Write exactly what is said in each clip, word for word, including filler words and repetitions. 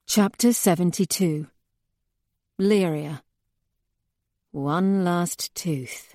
Chapter seventy-two. Lyria. One last tooth.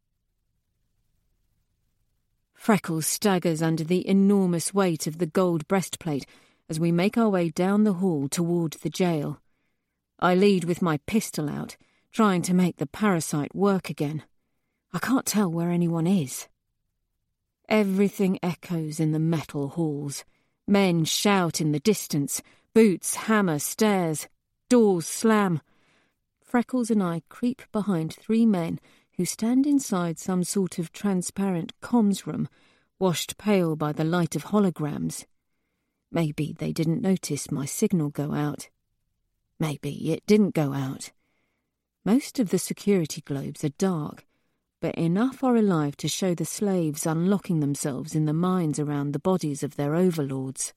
Freckles staggers under the enormous weight of the gold breastplate as we make our way down the hall toward the jail. I lead with my pistol out, trying to make the parasite work again. I can't tell where anyone is. Everything echoes in the metal halls. Men shout in the distance. Boots hammer stairs. Doors slam. Freckles and I creep behind three men who stand inside some sort of transparent comms room, washed pale by the light of holograms. Maybe they didn't notice my signal go out. Maybe it didn't go out. Most of the security globes are dark, but enough are alive to show the slaves unlocking themselves in the mines around the bodies of their overlords.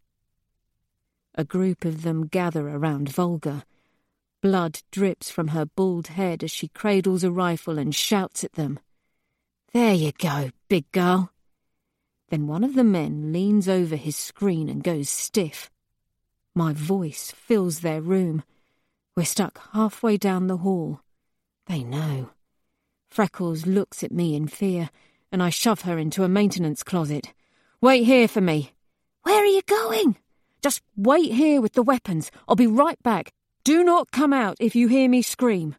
A group of them gather around Volga. Blood drips from her bald head as she cradles a rifle and shouts at them. "There you go, big girl." Then one of the men leans over his screen and goes stiff. My voice fills their room. We're stuck halfway down the hall. They know. Freckles looks at me in fear, and I shove her into a maintenance closet. "Wait here for me." "Where are you going?" "Just wait here with the weapons. I'll be right back. Do not come out if you hear me scream."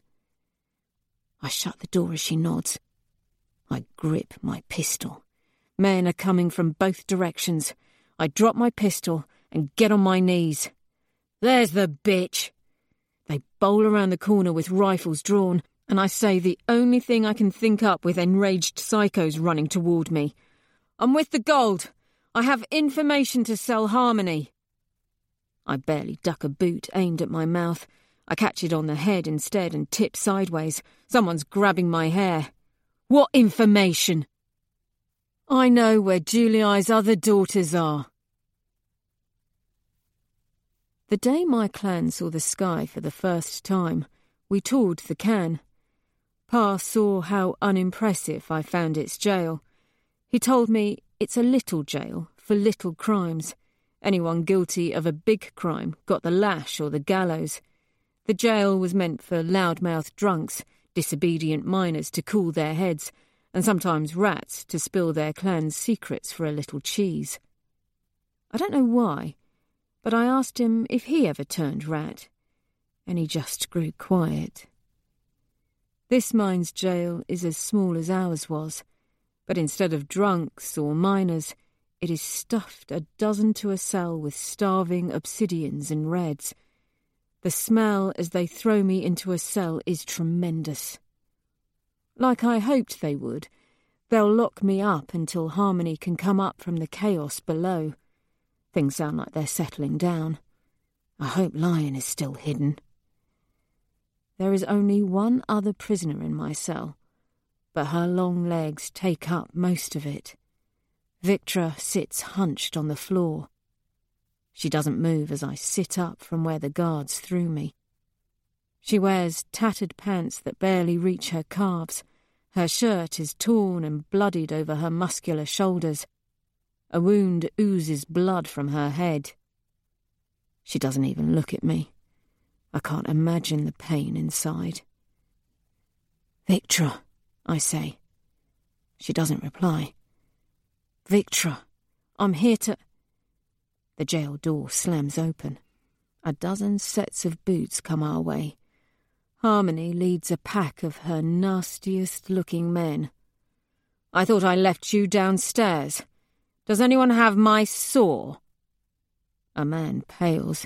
I shut the door as she nods. I grip my pistol. Men are coming from both directions. I drop my pistol and get on my knees. "There's the bitch." They bowl around the corner with rifles drawn, and I say the only thing I can think up with enraged psychos running toward me. "I'm with the gold. I have information to sell Harmony." I barely duck a boot aimed at my mouth. I catch it on the head instead and tip sideways. Someone's grabbing my hair. "What information?" "I know where Julie's other daughters are." The day my clan saw the sky for the first time, we toured the Can. Pa saw how unimpressive I found its jail. He told me it's a little jail for little crimes. Anyone guilty of a big crime got the lash or the gallows. The jail was meant for loudmouth drunks, disobedient minors to cool their heads, and sometimes rats to spill their clan's secrets for a little cheese. I don't know why, but I asked him if he ever turned rat, and he just grew quiet. This mine's jail is as small as ours was, but instead of drunks or minors, it is stuffed a dozen to a cell with starving obsidians and reds. The smell as they throw me into a cell is tremendous. Like I hoped they would, they'll lock me up until Harmony can come up from the chaos below. Things sound like they're settling down. I hope Lion is still hidden. There is only one other prisoner in my cell, but her long legs take up most of it. Victra sits hunched on the floor. She doesn't move as I sit up from where the guards threw me. She wears tattered pants that barely reach her calves. Her shirt is torn and bloodied over her muscular shoulders. A wound oozes blood from her head. She doesn't even look at me. I can't imagine the pain inside. "Victra," I say. She doesn't reply. "Victra, I'm here to—" The jail door slams open. A dozen sets of boots come our way. Harmony leads a pack of her nastiest-looking men. "I thought I left you downstairs. Does anyone have my saw?" A man pales.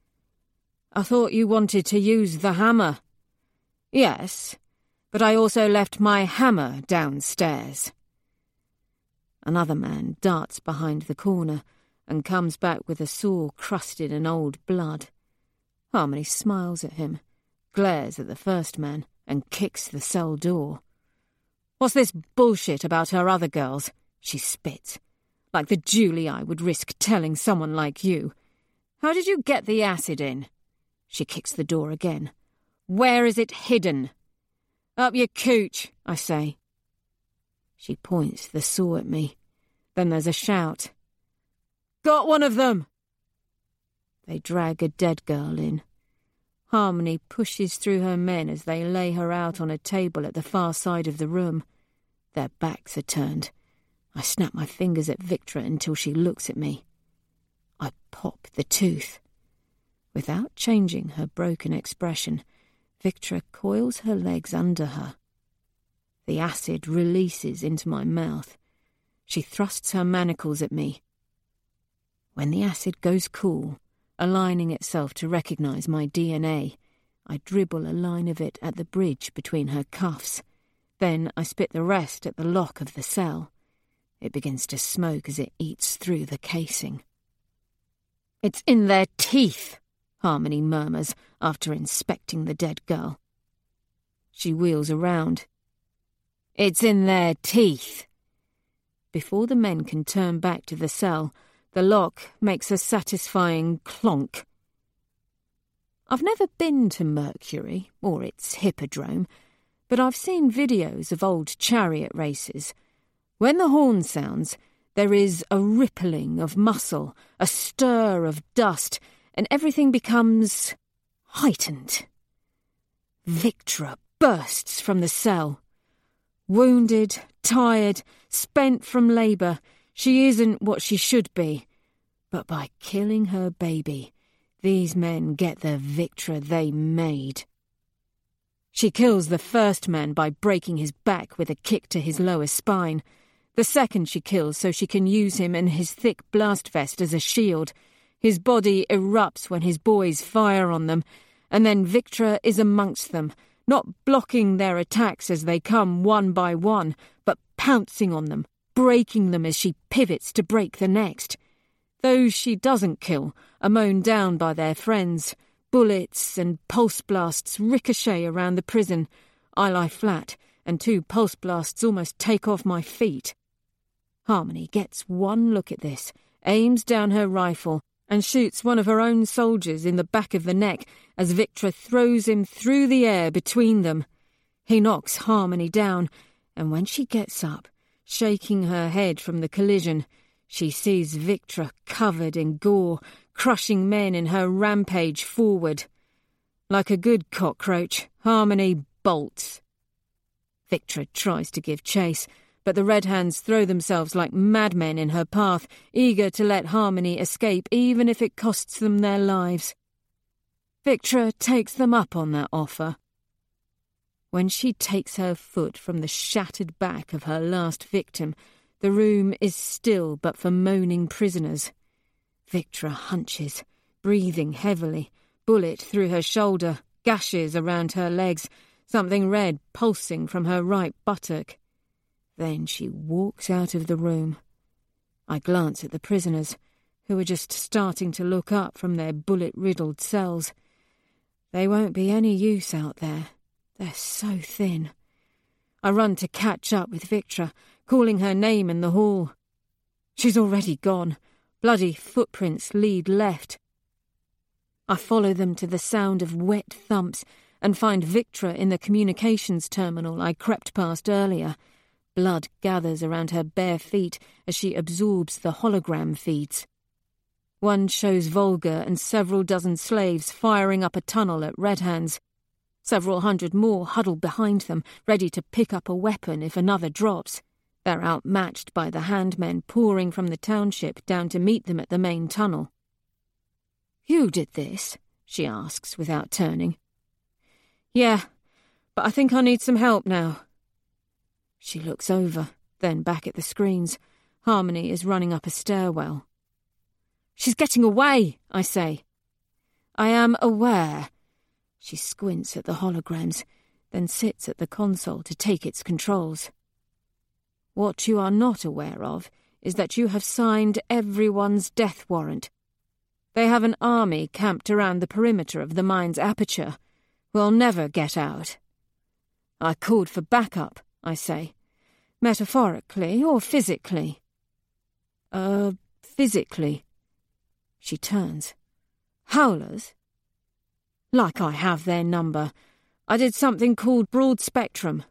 "I thought you wanted to use the hammer." "Yes, but I also left my hammer downstairs." Another man darts behind the corner and comes back with a saw crusted in old blood. Harmony smiles at him, glares at the first man, and kicks the cell door. "What's this bullshit about her other girls?" She spits. "Like the Julie I would risk telling someone like you. How did you get the acid in?" She kicks the door again. "Where is it hidden?" "Up your cooch," I say. She points the saw at me. Then there's a shout. "Got one of them!" They drag a dead girl in. Harmony pushes through her men as they lay her out on a table at the far side of the room. Their backs are turned. I snap my fingers at Victra until she looks at me. I pop the tooth. Without changing her broken expression, Victra coils her legs under her. The acid releases into my mouth. She thrusts her manacles at me. When the acid goes cool, aligning itself to recognize my D N A, I dribble a line of it at the bridge between her cuffs. Then I spit the rest at the lock of the cell. It begins to smoke as it eats through the casing. "It's in their teeth," Harmony murmurs after inspecting the dead girl. She wheels around. "It's in their teeth." Before the men can turn back to the cell, the lock makes a satisfying clonk. I've never been to Mercury or its hippodrome, but I've seen videos of old chariot races. When the horn sounds, there is a rippling of muscle, a stir of dust, and everything becomes heightened. Victra bursts from the cell. Wounded, tired, spent from labour, she isn't what she should be. But by killing her baby, these men get the Victra they made. She kills the first man by breaking his back with a kick to his lower spine. The second she kills so she can use him and his thick blast vest as a shield. His body erupts when his boys fire on them, and then Victra is amongst them, not blocking their attacks as they come one by one, but pouncing on them, breaking them as she pivots to break the next. Those she doesn't kill are mown down by their friends. Bullets and pulse blasts ricochet around the prison. I lie flat, and two pulse blasts almost take off my feet. Harmony gets one look at this, aims down her rifle, and shoots one of her own soldiers in the back of the neck as Victra throws him through the air between them. He knocks Harmony down, and when she gets up, shaking her head from the collision, she sees Victra covered in gore, crushing men in her rampage forward. Like a good cockroach, Harmony bolts. Victra tries to give chase, but the Red Hands throw themselves like madmen in her path, eager to let Harmony escape even if it costs them their lives. Victra takes them up on that offer. When she takes her foot from the shattered back of her last victim, the room is still but for moaning prisoners. Victra hunches, breathing heavily, bullet through her shoulder, gashes around her legs, something red pulsing from her right buttock. Then she walks out of the room. I glance at the prisoners, who are just starting to look up from their bullet-riddled cells. They won't be any use out there. They're so thin. I run to catch up with Victra, calling her name in the hall. She's already gone. Bloody footprints lead left. I follow them to the sound of wet thumps and find Victra in the communications terminal I crept past earlier. Blood gathers around her bare feet as she absorbs the hologram feeds. One shows Volga and several dozen slaves firing up a tunnel at Red Hands. Several hundred more huddle behind them, ready to pick up a weapon if another drops. They're outmatched by the handmen pouring from the township down to meet them at the main tunnel. "You did this?" she asks without turning. "Yeah, but I think I need some help now." She looks over, then back at the screens. Harmony is running up a stairwell. "She's getting away," I say. "I am aware." She squints at the holograms, then sits at the console to take its controls. "What you are not aware of is that you have signed everyone's death warrant. They have an army camped around the perimeter of the mine's aperture. We'll never get out." "I called for backup," I say. "Metaphorically or physically?" Uh, physically." She turns. "Howlers?" "Like I have their number. I did something called broad spectrum."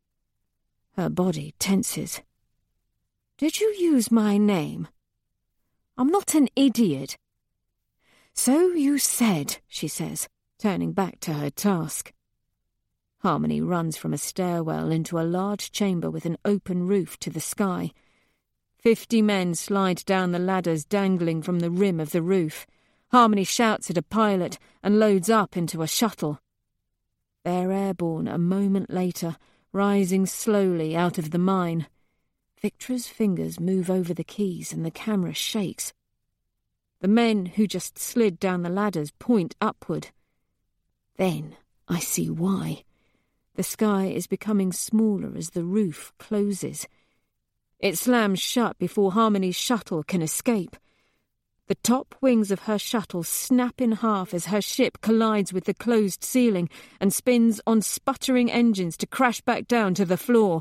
Her body tenses. "Did you use my name?" "I'm not an idiot." "So you said," she says, turning back to her task. Harmony runs from a stairwell into a large chamber with an open roof to the sky. Fifty men slide down the ladders dangling from the rim of the roof. Harmony shouts at a pilot and loads up into a shuttle. They're airborne a moment later, rising slowly out of the mine. Victra's fingers move over the keys and the camera shakes. The men who just slid down the ladders point upward. Then I see why. The sky is becoming smaller as the roof closes. It slams shut before Harmony's shuttle can escape. The top wings of her shuttle snap in half as her ship collides with the closed ceiling and spins on sputtering engines to crash back down to the floor.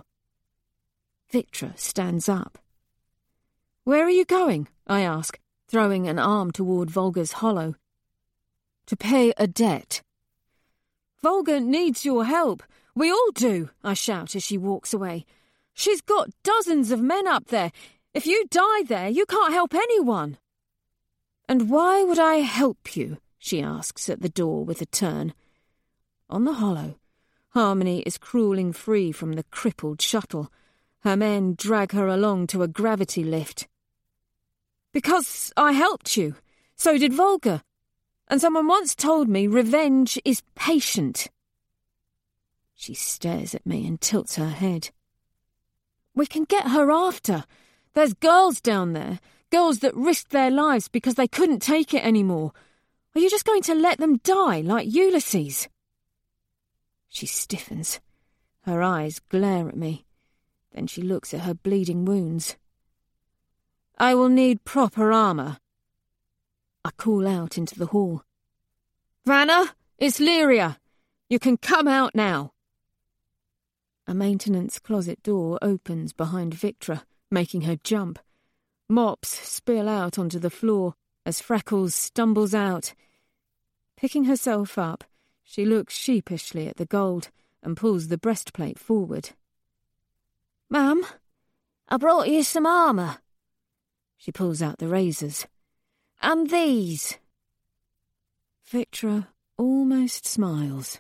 Victra stands up. "Where are you going?" I ask, throwing an arm toward Volga's hollow. "To pay a debt." "Volga needs your help. We all do," I shout as she walks away. "She's got dozens of men up there. If you die there, you can't help anyone." "And why would I help you?" she asks at the door with a turn. On the hollow, Harmony is crawling free from the crippled shuttle. Her men drag her along to a gravity lift. "Because I helped you. So did Volga. And someone once told me revenge is patient." She stares at me and tilts her head. "We can get her after. There's girls down there, girls that risked their lives because they couldn't take it anymore. Are you just going to let them die like Ulysses?" She stiffens. Her eyes glare at me. Then she looks at her bleeding wounds. "I will need proper armour." I call out into the hall. "Vanna, it's Lyria. You can come out now." A maintenance closet door opens behind Victra, making her jump. Mops spill out onto the floor as Freckles stumbles out. Picking herself up, she looks sheepishly at the gold and pulls the breastplate forward. "Ma'am, I brought you some armour." She pulls out the razors. "And these." Victra almost smiles.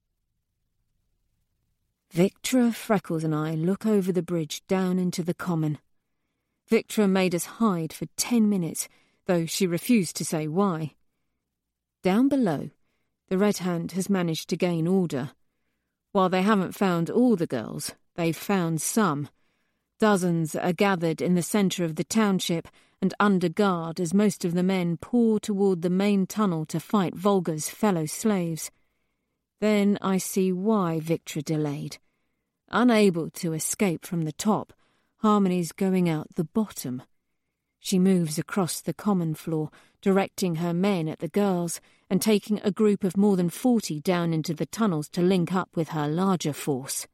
Victra, Freckles and I look over the bridge down into the common. Victra made us hide for ten minutes, though she refused to say why. Down below, the Red Hand has managed to gain order. While they haven't found all the girls, they've found some. Dozens are gathered in the centre of the township and under guard as most of the men pour toward the main tunnel to fight Volga's fellow slaves. Then I see why Victra delayed. Unable to escape from the top, Harmony's going out the bottom. She moves across the common floor, directing her men at the girls and taking a group of more than forty down into the tunnels to link up with her larger force.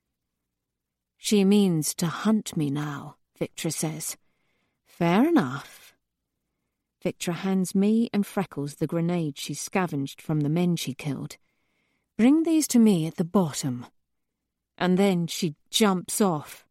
"She means to hunt me now," Victra says. "Fair enough." Victra hands me and Freckles the grenade she scavenged from the men she killed. "Bring these to me at the bottom." And then she jumps off.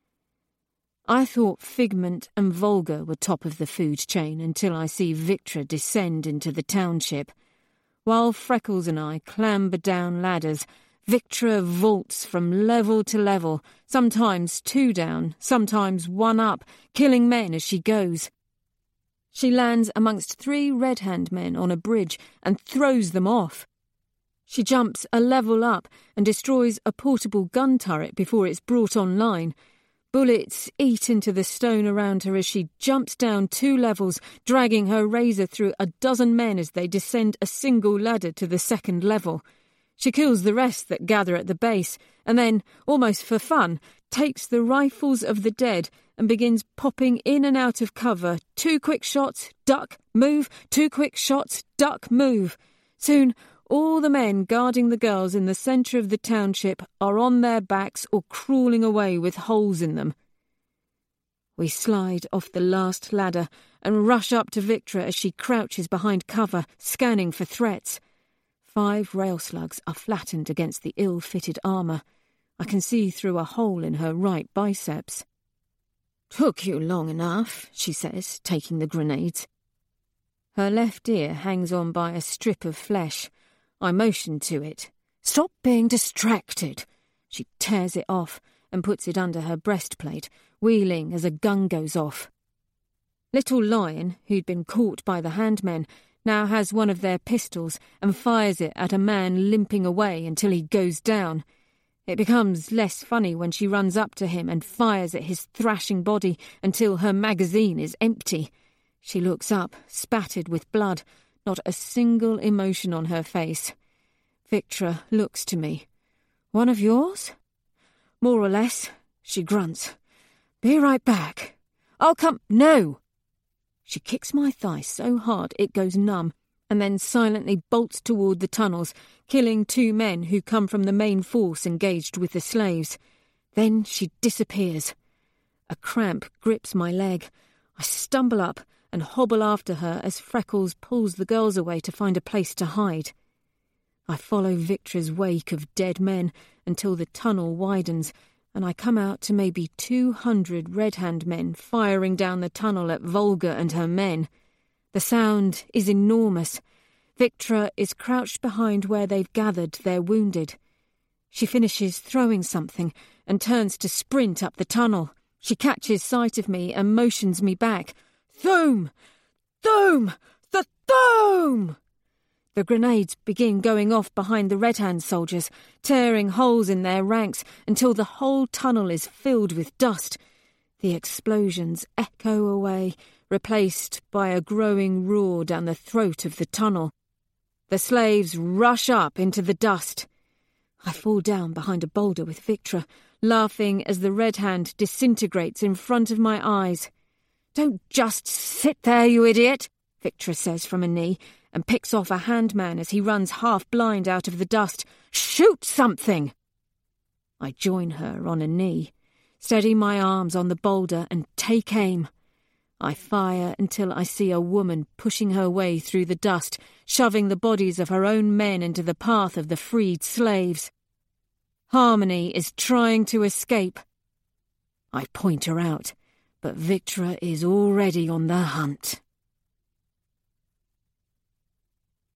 I thought Figment and Volga were top of the food chain until I see Victra descend into the township. While Freckles and I clamber down ladders, Victra vaults from level to level, sometimes two down, sometimes one up, killing men as she goes. She lands amongst three Red Hand men on a bridge and throws them off. She jumps a level up and destroys a portable gun turret before it's brought online. Bullets eat into the stone around her as she jumps down two levels, dragging her razor through a dozen men as they descend a single ladder to the second level. She kills the rest that gather at the base, and then, almost for fun, takes the rifles of the dead and begins popping in and out of cover. Two quick shots, duck, move, two quick shots, duck, move. Soon, all the men guarding the girls in the centre of the township are on their backs or crawling away with holes in them. We slide off the last ladder and rush up to Victra as she crouches behind cover, scanning for threats. Five rail slugs are flattened against the ill-fitted armour. I can see through a hole in her right biceps. "Took you long enough," she says, taking the grenades. Her left ear hangs on by a strip of flesh. I motion to it. "Stop being distracted." She tears it off and puts it under her breastplate, wheeling as a gun goes off. Little Lion, who'd been caught by the handmen, now has one of their pistols and fires it at a man limping away until he goes down. It becomes less funny when she runs up to him and fires at his thrashing body until her magazine is empty. She looks up, spattered with blood, not a single emotion on her face. Victra looks to me. "One of yours?" "More or less," she grunts. "Be right back." "I'll come—" "No!" She kicks my thigh so hard it goes numb, and then silently bolts toward the tunnels, killing two men who come from the main force engaged with the slaves. Then she disappears. A cramp grips my leg. I stumble up and hobble after her as Freckles pulls the girls away to find a place to hide. I follow Victra's wake of dead men until the tunnel widens, and I come out to maybe two hundred Red Hand men firing down the tunnel at Volga and her men. The sound is enormous. Victra is crouched behind where they've gathered their wounded. She finishes throwing something and turns to sprint up the tunnel. She catches sight of me and motions me back. "Thome! Thome! The Thome!" The grenades begin going off behind the Red Hand soldiers, tearing holes in their ranks until the whole tunnel is filled with dust. The explosions echo away, replaced by a growing roar down the throat of the tunnel. The slaves rush up into the dust. I fall down behind a boulder with Victra, laughing as the Red Hand disintegrates in front of my eyes. "Don't just sit there, you idiot," Victra says from a knee, and picks off a handman as he runs half-blind out of the dust. "Shoot something!" I join her on a knee, steady my arms on the boulder and take aim. I fire until I see a woman pushing her way through the dust, shoving the bodies of her own men into the path of the freed slaves. Harmony is trying to escape. I point her out, but Victra is already on the hunt.